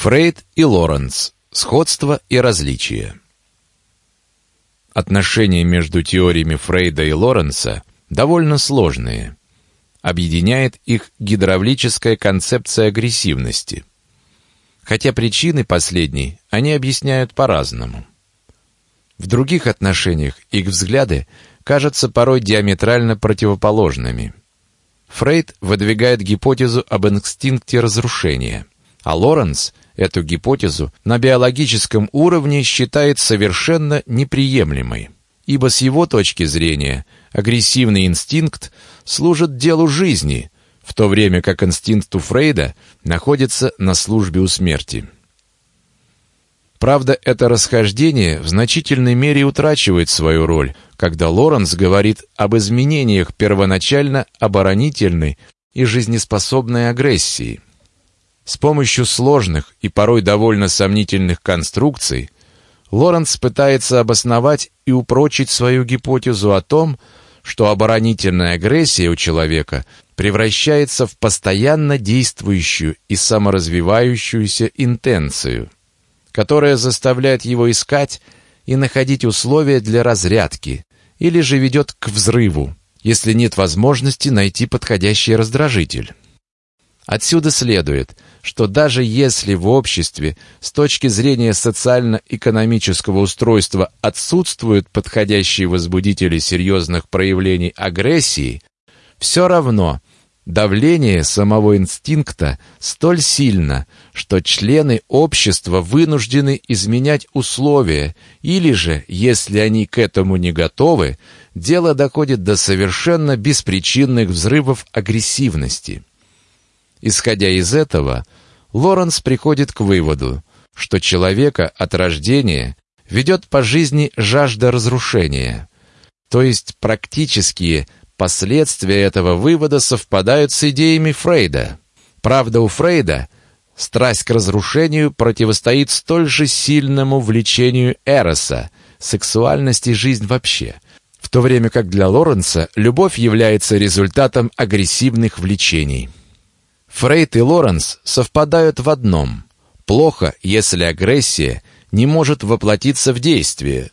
Фрейд и Лоренц. Сходство и различия. Отношения между теориями Фрейда и Лоренца довольно сложные. Объединяет их гидравлическая концепция агрессивности. Хотя причины последней они объясняют по-разному. В других отношениях их взгляды кажутся порой диаметрально противоположными. Фрейд выдвигает гипотезу об инстинкте разрушения, а Лоренц эту гипотезу на биологическом уровне считает совершенно неприемлемой, ибо с его точки зрения агрессивный инстинкт служит делу жизни, в то время как инстинкт у Фрейда находится на службе у смерти. Правда, это расхождение в значительной мере утрачивает свою роль, когда Лоренц говорит об изменениях первоначально оборонительной и жизнеспособной агрессии. С помощью сложных и порой довольно сомнительных конструкций Лоренц пытается обосновать и упрочить свою гипотезу о том, что оборонительная агрессия у человека превращается в постоянно действующую и саморазвивающуюся интенцию, которая заставляет его искать и находить условия для разрядки, или же ведет к взрыву, если нет возможности найти подходящий раздражитель. Отсюда следует, что даже если в обществе с точки зрения социально-экономического устройства отсутствуют подходящие возбудители серьезных проявлений агрессии, все равно давление самого инстинкта столь сильно, что члены общества вынуждены изменять условия, или же, если они к этому не готовы, дело доходит до совершенно беспричинных взрывов агрессивности. Исходя из этого, Лоренц приходит к выводу, что человека от рождения ведет по жизни жажда разрушения, то есть практические последствия этого вывода совпадают с идеями Фрейда. Правда, у Фрейда страсть к разрушению противостоит столь же сильному влечению эроса, сексуальности и жизнь вообще, в то время как для Лоренца любовь является результатом агрессивных влечений. Фрейд и Лоренц совпадают в одном: плохо, если агрессия не может воплотиться в действие.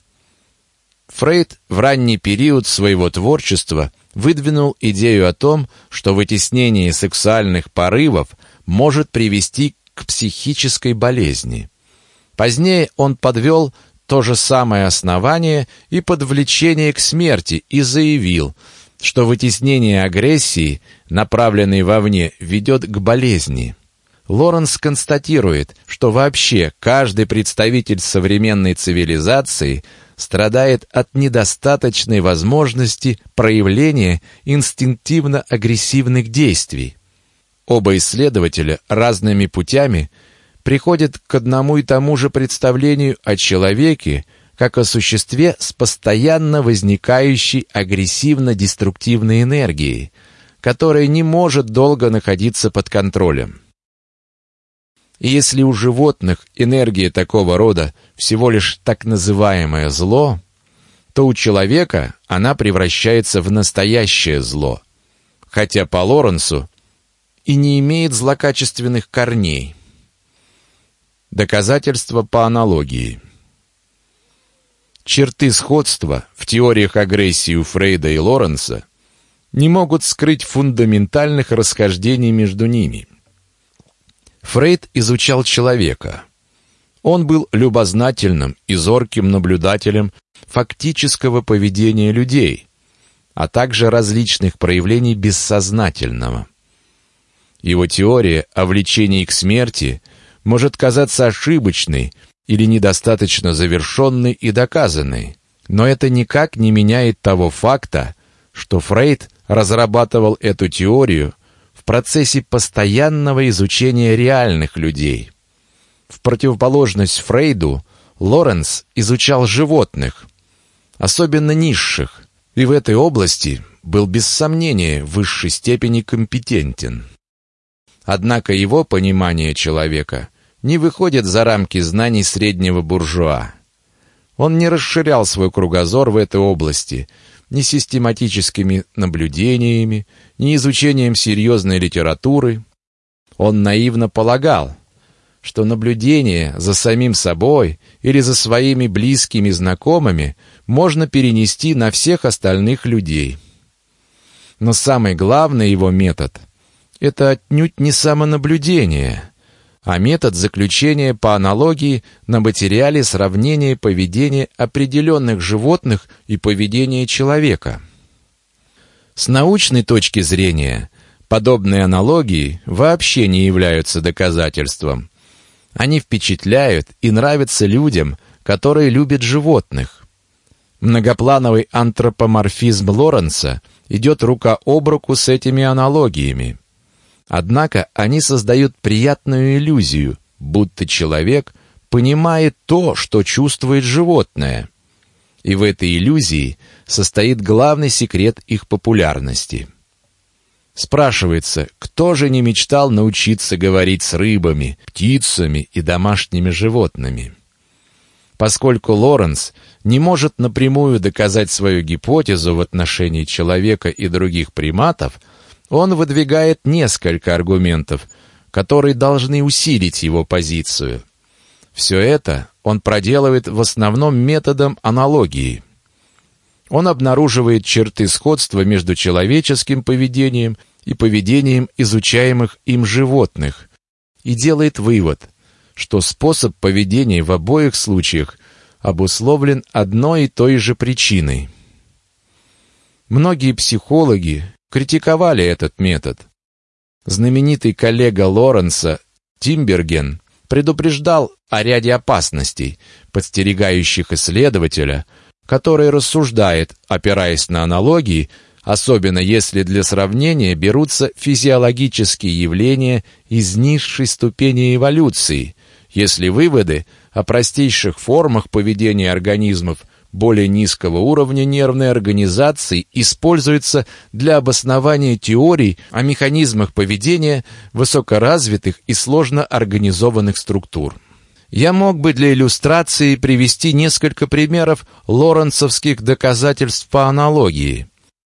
Фрейд в ранний период своего творчества выдвинул идею о том, что вытеснение сексуальных порывов может привести к психической болезни. Позднее он подвел то же самое основание и под влечение к смерти и заявил, что вытеснение агрессии, направленной вовне, ведет к болезни. Лоренц констатирует, что вообще каждый представитель современной цивилизации страдает от недостаточной возможности проявления инстинктивно-агрессивных действий. Оба исследователя разными путями приходят к одному и тому же представлению о человеке, как о существе с постоянно возникающей агрессивно-деструктивной энергией, которая не может долго находиться под контролем. И если у животных энергия такого рода всего лишь так называемое зло, то у человека она превращается в настоящее зло, хотя по Лоренцу и не имеет злокачественных корней. Доказательства по аналогии. Черты сходства в теориях агрессии у Фрейда и Лоренца не могут скрыть фундаментальных расхождений между ними. Фрейд изучал человека. Он был любознательным и зорким наблюдателем фактического поведения людей, а также различных проявлений бессознательного. Его теория о влечении к смерти может казаться ошибочной или недостаточно завершенной и доказанной, но это никак не меняет того факта, что Фрейд разрабатывал эту теорию в процессе постоянного изучения реальных людей. В противоположность Фрейду, Лоренц изучал животных, особенно низших, и в этой области был без сомнения в высшей степени компетентен. Однако его понимание человека не выходит за рамки знаний среднего буржуа. Он не расширял свой кругозор в этой области ни систематическими наблюдениями, ни изучением серьезной литературы. Он наивно полагал, что наблюдение за самим собой или за своими близкими знакомыми можно перенести на всех остальных людей. Но самый главный его метод – это отнюдь не самонаблюдение, а метод заключения по аналогии на материале сравнения поведения определенных животных и поведения человека. С научной точки зрения подобные аналогии вообще не являются доказательством. Они впечатляют и нравятся людям, которые любят животных. Многоплановый антропоморфизм Лоренца идет рука об руку с этими аналогиями. Однако они создают приятную иллюзию, будто человек понимает то, что чувствует животное. И в этой иллюзии состоит главный секрет их популярности. Спрашивается, кто же не мечтал научиться говорить с рыбами, птицами и домашними животными? Поскольку Лоренц не может напрямую доказать свою гипотезу в отношении человека и других приматов, он выдвигает несколько аргументов, которые должны усилить его позицию. Все это он проделывает в основном методом аналогии. Он обнаруживает черты сходства между человеческим поведением и поведением изучаемых им животных и делает вывод, что способ поведения в обоих случаях обусловлен одной и той же причиной. Многие психологи критиковали этот метод. Знаменитый коллега Лоренца Тимберген предупреждал о ряде опасностей, подстерегающих исследователя, который рассуждает, опираясь на аналогии, особенно если для сравнения берутся физиологические явления из низшей ступени эволюции, если выводы о простейших формах поведения организмов более низкого уровня нервной организации используются для обоснования теорий о механизмах поведения высокоразвитых и сложно организованных структур. Я мог бы для иллюстрации привести несколько примеров лоренцовских доказательств по аналогии.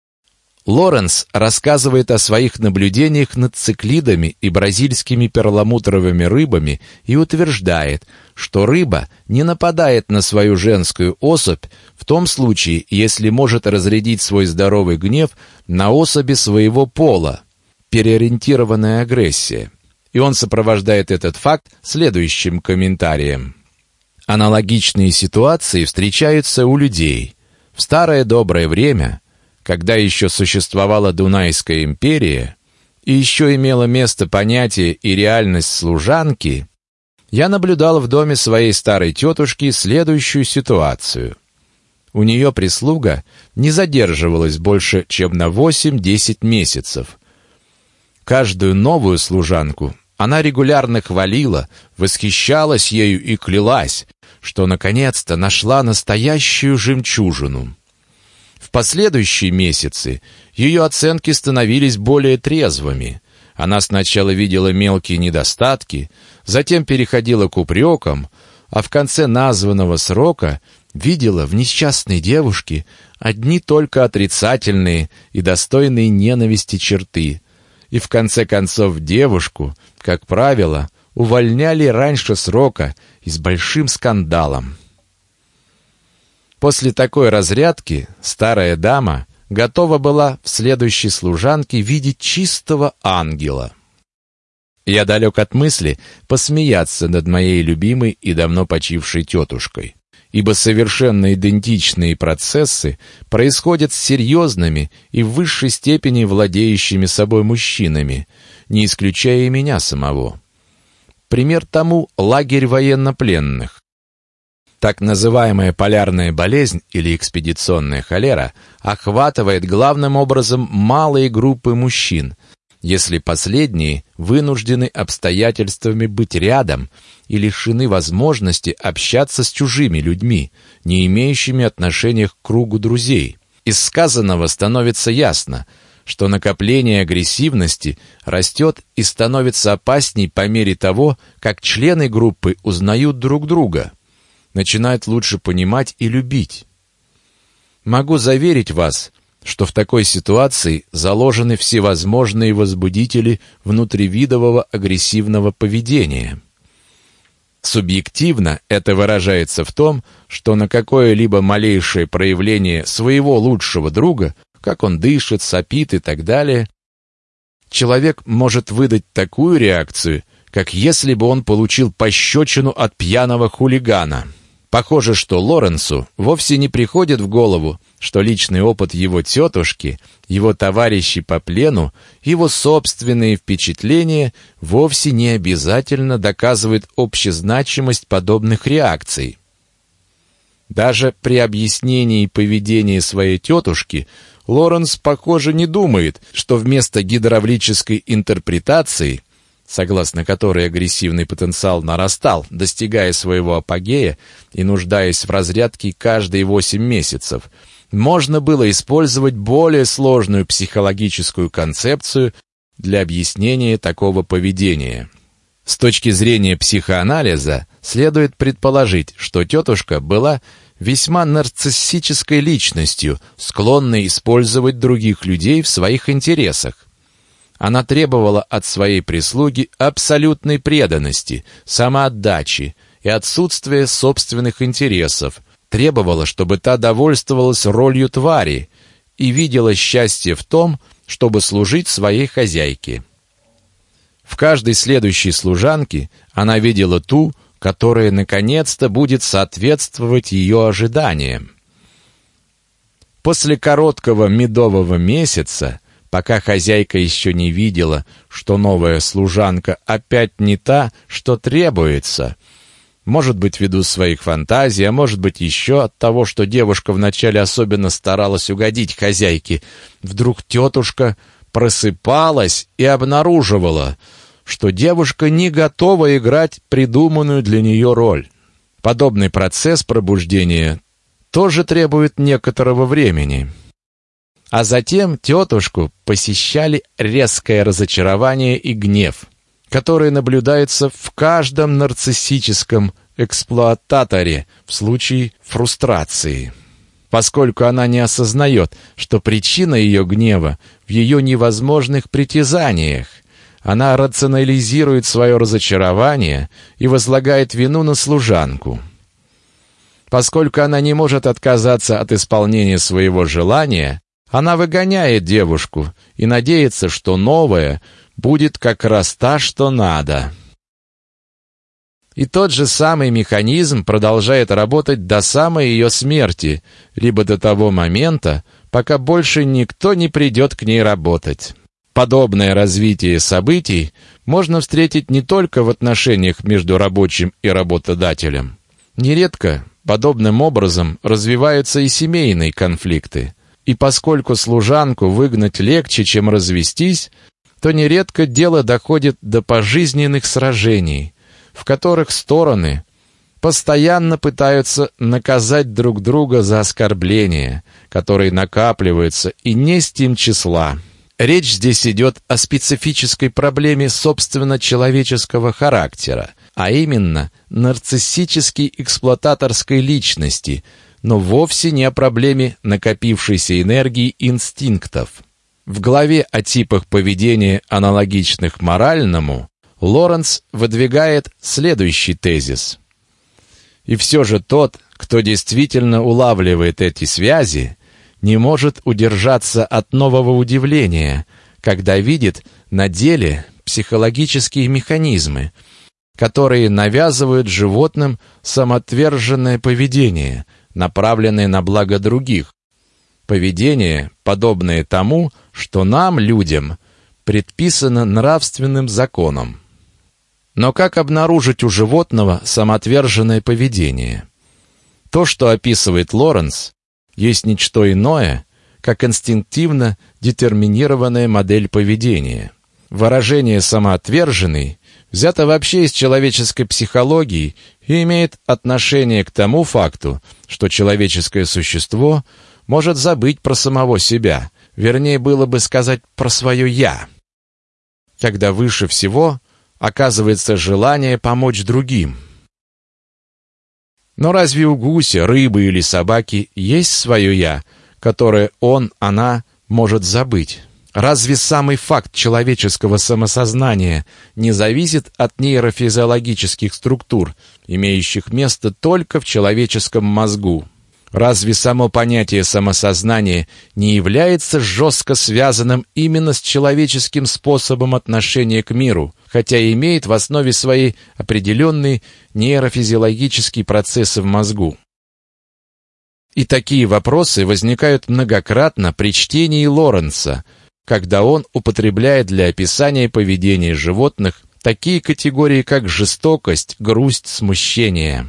Лоренц рассказывает о своих наблюдениях над циклидами и бразильскими перламутровыми рыбами и утверждает, что рыба не нападает на свою женскую особь в том случае, если может разрядить свой здоровый гнев на особи своего пола, переориентированная агрессия. И он сопровождает этот факт следующим комментарием. Аналогичные ситуации встречаются у людей. В старое доброе время, когда еще существовала Дунайская империя и еще имело место понятие и реальность служанки, я наблюдал в доме своей старой тетушки следующую ситуацию. У нее прислуга не задерживалась больше, чем на 8-10 месяцев. Каждую новую служанку она регулярно хвалила, восхищалась ею и клялась, что наконец-то нашла настоящую жемчужину. В последующие месяцы ее оценки становились более трезвыми. Она сначала видела мелкие недостатки, затем переходила к упрекам, а в конце названного срока видела в несчастной девушке одни только отрицательные и достойные ненависти черты. И в конце концов девушку, как правило, увольняли раньше срока и с большим скандалом. После такой разрядки старая дама готова была в следующей служанке видеть чистого ангела. Я далек от мысли посмеяться над моей любимой и давно почившей тетушкой, ибо совершенно идентичные процессы происходят с серьезными и в высшей степени владеющими собой мужчинами, не исключая и меня самого. Пример тому — лагерь военнопленных. Так называемая полярная болезнь или экспедиционная холера охватывает главным образом малые группы мужчин, если последние вынуждены обстоятельствами быть рядом и лишены возможности общаться с чужими людьми, не имеющими отношения к кругу друзей. Из сказанного становится ясно, что накопление агрессивности растет и становится опасней по мере того, как члены группы узнают друг друга, начинают лучше понимать и любить. Могу заверить вас, что в такой ситуации заложены всевозможные возбудители внутривидового агрессивного поведения. Субъективно это выражается в том, что на какое-либо малейшее проявление своего лучшего друга, как он дышит, сопит и так далее, человек может выдать такую реакцию, как если бы он получил пощечину от пьяного хулигана. Похоже, что Лоренсу вовсе не приходит в голову, что личный опыт его тетушки, его товарищей по плену, его собственные впечатления вовсе не обязательно доказывают общезначимость подобных реакций. Даже при объяснении поведения своей тетушки Лоренс, похоже, не думает, что вместо гидравлической интерпретации, согласно которой агрессивный потенциал нарастал, достигая своего апогея и нуждаясь в разрядке каждые 8 месяцев, можно было использовать более сложную психологическую концепцию для объяснения такого поведения. С точки зрения психоанализа следует предположить, что тетушка была весьма нарциссической личностью, склонной использовать других людей в своих интересах. Она требовала от своей прислуги абсолютной преданности, самоотдачи и отсутствия собственных интересов, требовала, чтобы та довольствовалась ролью твари и видела счастье в том, чтобы служить своей хозяйке. В каждой следующей служанке она видела ту, которая наконец-то будет соответствовать ее ожиданиям. После короткого медового месяца, пока хозяйка еще не видела, что новая служанка опять не та, что требуется, может быть, ввиду своих фантазий, а может быть, еще от того, что девушка вначале особенно старалась угодить хозяйке, вдруг тетушка просыпалась и обнаруживала, что девушка не готова играть придуманную для нее роль. Подобный процесс пробуждения тоже требует некоторого времени. А затем тетушку посещали резкое разочарование и гнев, которые наблюдаются в каждом нарциссическом эксплуататоре в случае фрустрации. Поскольку она не осознает, что причина ее гнева в ее невозможных притязаниях, она рационализирует свое разочарование и возлагает вину на служанку. Поскольку она не может отказаться от исполнения своего желания, она выгоняет девушку и надеется, что новая будет как раз та, что надо. И тот же самый механизм продолжает работать до самой ее смерти, либо до того момента, пока больше никто не придет к ней работать. Подобное развитие событий можно встретить не только в отношениях между рабочим и работодателем. Нередко подобным образом развиваются и семейные конфликты. И поскольку служанку выгнать легче, чем развестись, то нередко дело доходит до пожизненных сражений, в которых стороны постоянно пытаются наказать друг друга за оскорбления, которые накапливаются и не с тем числа. Речь здесь идет о специфической проблеме собственно человеческого характера, а именно нарциссической эксплуататорской личности, но вовсе не о проблеме накопившейся энергии инстинктов. В главе о типах поведения, аналогичных моральному, Лоренс выдвигает следующий тезис. И все же тот, кто действительно улавливает эти связи, не может удержаться от нового удивления, когда видит на деле психологические механизмы, которые навязывают животным самоотверженное поведение, направленное на благо других. Поведение, подобное тому, что нам, людям, предписано нравственным законом. Но как обнаружить у животного самоотверженное поведение? То, что описывает Лоренс, есть ничто иное, как инстинктивно детерминированная модель поведения. Выражение «самоотверженный» взято вообще из человеческой психологии и имеет отношение к тому факту, что человеческое существо может забыть про самого себя, вернее, было бы сказать про свое «я», когда выше всего оказывается желание помочь другим. Но разве у гуся, рыбы или собаки есть свое «я», которое он, она может забыть? Разве самый факт человеческого самосознания не зависит от нейрофизиологических структур, имеющих место только в человеческом мозгу? Разве само понятие самосознания не является жестко связанным именно с человеческим способом отношения к миру, хотя и имеет в основе своей определенные нейрофизиологические процессы в мозгу? И такие вопросы возникают многократно при чтении Лоренца, когда он употребляет для описания поведения животных такие категории, как жестокость, грусть, смущение.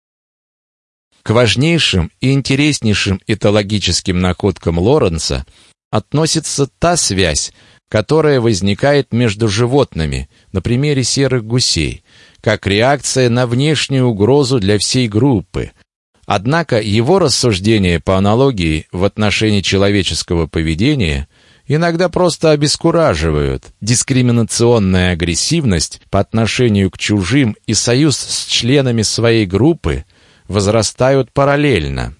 К важнейшим и интереснейшим этологическим находкам Лоренца относится та связь, которая возникает между животными, на примере серых гусей, как реакция на внешнюю угрозу для всей группы. Однако его рассуждения по аналогии в отношении человеческого поведения иногда просто обескураживают. Дискриминационная агрессивность по отношению к чужим и союз с членами своей группы возрастают параллельно.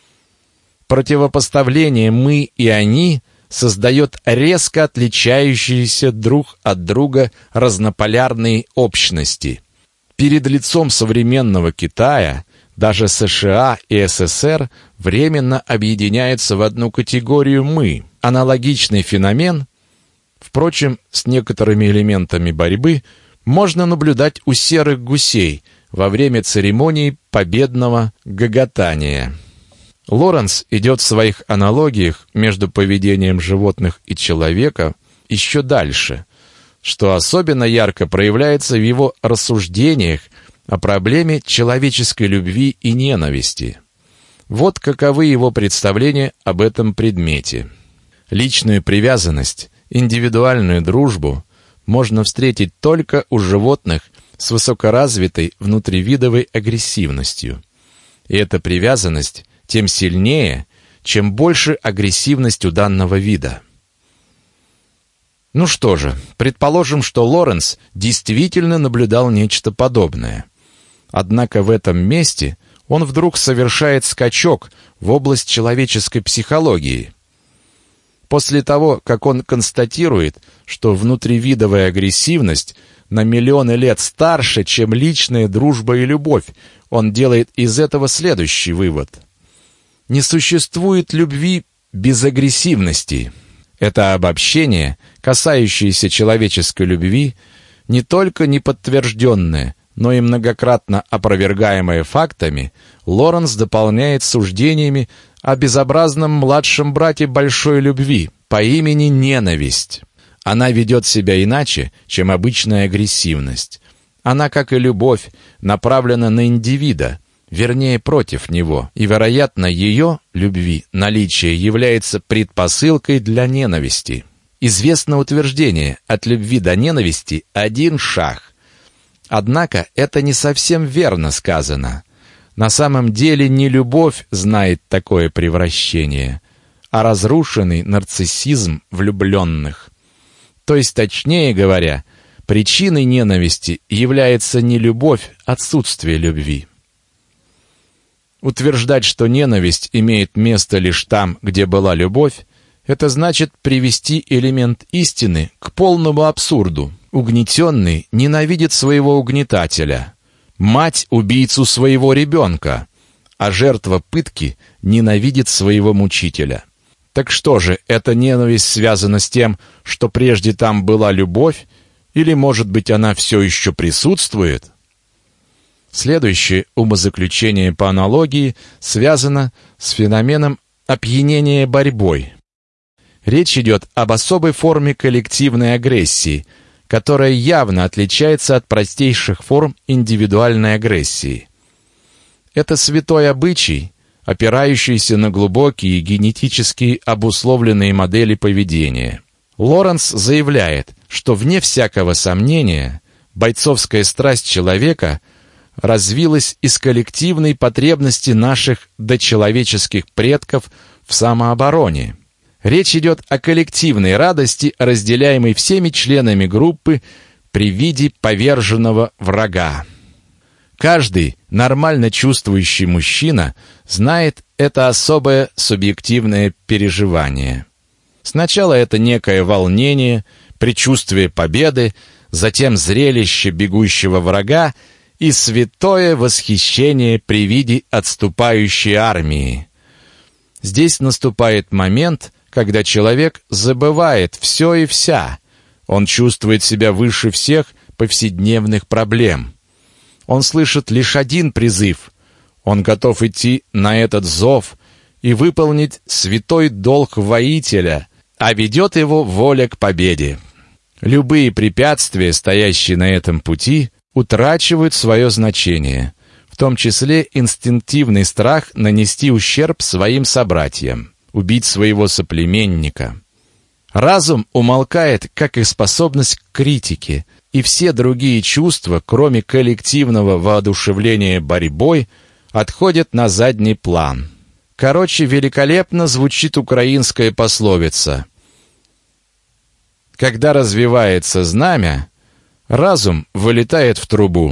Противопоставление «мы» и «они» создает резко отличающиеся друг от друга разнополярные общности. Перед лицом современного Китая даже США и СССР временно объединяются в одну категорию «мы». Аналогичный феномен, впрочем, с некоторыми элементами борьбы, можно наблюдать у серых гусей во время церемонии победного гоготания. Лоренц идет в своих аналогиях между поведением животных и человека еще дальше, что особенно ярко проявляется в его рассуждениях о проблеме человеческой любви и ненависти. Вот каковы его представления об этом предмете. Личную привязанность, индивидуальную дружбу можно встретить только у животных с высокоразвитой внутривидовой агрессивностью. И эта привязанность тем сильнее, чем больше агрессивность у данного вида. Ну что же, предположим, что Лоренц действительно наблюдал нечто подобное. Однако в этом месте он вдруг совершает скачок в область человеческой психологии. После того, как он констатирует, что внутривидовая агрессивность на миллионы лет старше, чем личная дружба и любовь, он делает из этого следующий вывод. Не существует любви без агрессивности. Это обобщение, касающееся человеческой любви, не только неподтвержденное, но и многократно опровергаемое фактами, Лоренц дополняет суждениями о безобразном младшем брате большой любви по имени ненависть. Она ведет себя иначе, чем обычная агрессивность. Она, как и любовь, направлена на индивида, вернее, против него, и, вероятно, ее, любви, наличие является предпосылкой для ненависти. Известно утверждение: от любви до ненависти один шаг. Однако это не совсем верно сказано. На самом деле не любовь знает такое превращение, а разрушенный нарциссизм влюбленных. То есть, точнее говоря, причиной ненависти является не любовь, а отсутствие любви. Утверждать, что ненависть имеет место лишь там, где была любовь, это значит привести элемент истины к полному абсурду. Угнетенный ненавидит своего угнетателя, мать — убийцу своего ребенка, а жертва пытки ненавидит своего мучителя. Так что же, эта ненависть связана с тем, что прежде там была любовь, или, может быть, она все еще присутствует? Следующее умозаключение по аналогии связано с феноменом опьянения борьбой. Речь идет об особой форме коллективной агрессии, которая явно отличается от простейших форм индивидуальной агрессии. Это святой обычай, опирающийся на глубокие генетически обусловленные модели поведения. Лоренц заявляет, что вне всякого сомнения бойцовская страсть человека развилась из коллективной потребности наших дочеловеческих предков в самообороне. Речь идет о коллективной радости, разделяемой всеми членами группы при виде поверженного врага. Каждый нормально чувствующий мужчина знает это особое субъективное переживание. Сначала это некое волнение, предчувствие победы, затем зрелище бегущего врага и святое восхищение при виде отступающей армии. Здесь наступает момент, когда человек забывает все и вся. Он чувствует себя выше всех повседневных проблем. Он слышит лишь один призыв. Он готов идти на этот зов и выполнить святой долг воителя, а ведет его воля к победе. Любые препятствия, стоящие на этом пути, утрачивают свое значение, в том числе инстинктивный страх нанести ущерб своим собратьям, убить своего соплеменника. Разум умолкает, как и способность к критике, и все другие чувства, кроме коллективного воодушевления борьбой, отходят на задний план. Короче, великолепно звучит украинская пословица: «Когда развивается знамя, разум вылетает в трубу».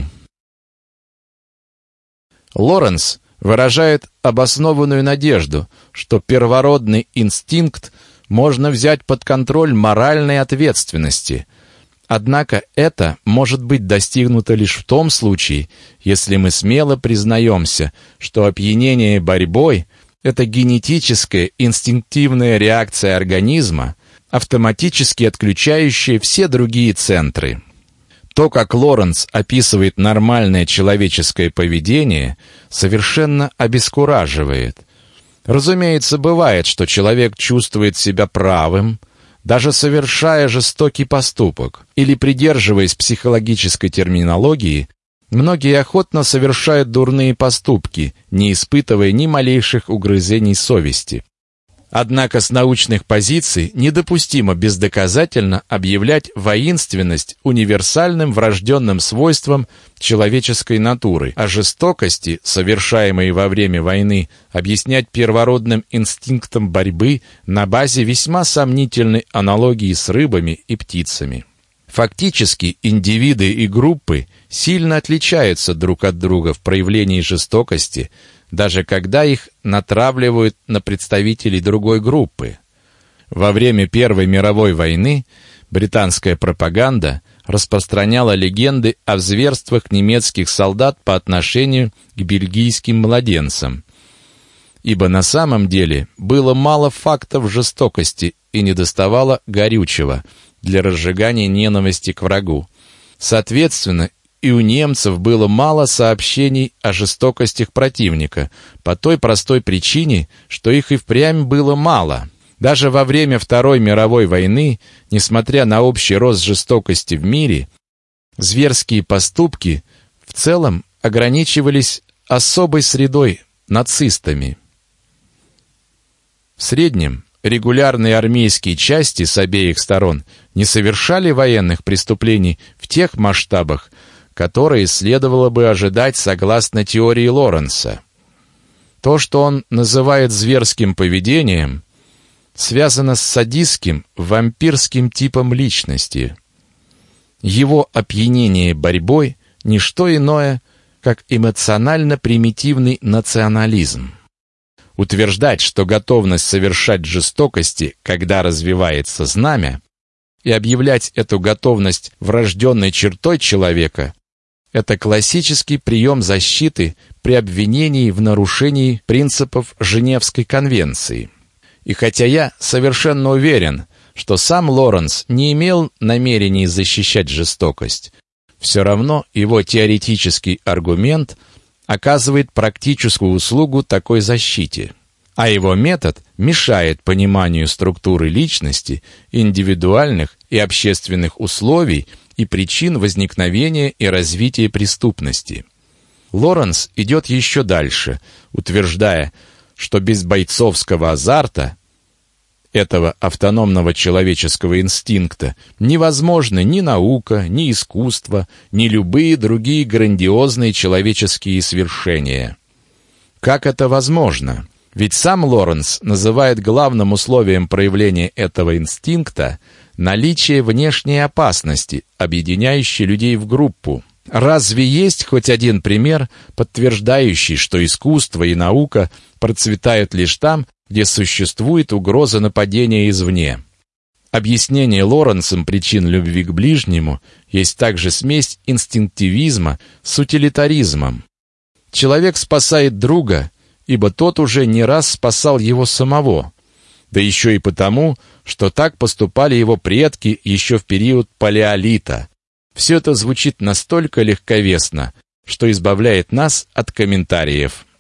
Лоренс выражает обоснованную надежду, что первородный инстинкт можно взять под контроль моральной ответственности. Однако это может быть достигнуто лишь в том случае, если мы смело признаемся, что опьянение борьбой — это генетическая инстинктивная реакция организма, автоматически отключающая все другие центры. То, как Лоренс описывает нормальное человеческое поведение, совершенно обескураживает. Разумеется, бывает, что человек чувствует себя правым, даже совершая жестокий поступок, или, придерживаясь психологической терминологии, многие охотно совершают дурные поступки, не испытывая ни малейших угрызений совести. Однако с научных позиций недопустимо бездоказательно объявлять воинственность универсальным врожденным свойством человеческой натуры, а жестокости, совершаемые во время войны, объяснять первородным инстинктом борьбы на базе весьма сомнительной аналогии с рыбами и птицами. Фактически, индивиды и группы сильно отличаются друг от друга в проявлении жестокости, даже когда их натравливают на представителей другой группы. Во время Первой мировой войны британская пропаганда распространяла легенды о зверствах немецких солдат по отношению к бельгийским младенцам, ибо на самом деле было мало фактов жестокости и недоставало горючего для разжигания ненависти к врагу. Соответственно, и у немцев было мало сообщений о жестокостях противника, по той простой причине, что их и впрямь было мало. Даже во время Второй мировой войны, несмотря на общий рост жестокости в мире, зверские поступки в целом ограничивались особой средой – нацистами. В среднем регулярные армейские части с обеих сторон не совершали военных преступлений в тех масштабах, которые следовало бы ожидать согласно теории Лоренса. То, что он называет зверским поведением, связано с садистским, вампирским типом личности. Его опьянение борьбой – не что иное, как эмоционально-примитивный национализм. Утверждать, что готовность совершать жестокости, когда развивается знамя, и объявлять эту готовность врожденной чертой человека – это классический прием защиты при обвинении в нарушении принципов Женевской конвенции. И хотя я совершенно уверен, что сам Лоренс не имел намерений защищать жестокость, все равно его теоретический аргумент оказывает практическую услугу такой защите, а его метод мешает пониманию структуры личности, индивидуальных и общественных условий и причин возникновения и развития преступности. Лоренс идет еще дальше, утверждая, что без бойцовского азарта, этого автономного человеческого инстинкта, невозможно ни наука, ни искусство, ни любые другие грандиозные человеческие свершения. Как это возможно? Ведь сам Лоренс называет главным условием проявления этого инстинкта наличие внешней опасности, объединяющей людей в группу. Разве есть хоть один пример, подтверждающий, что искусство и наука процветают лишь там, где существует угроза нападения извне? Объяснение Лоренсом причин любви к ближнему есть также смесь инстинктивизма с утилитаризмом. Человек спасает друга, ибо тот уже не раз спасал его самого, да еще и потому, что так поступали его предки еще в период палеолита. Все это звучит настолько легковесно, что избавляет нас от комментариев.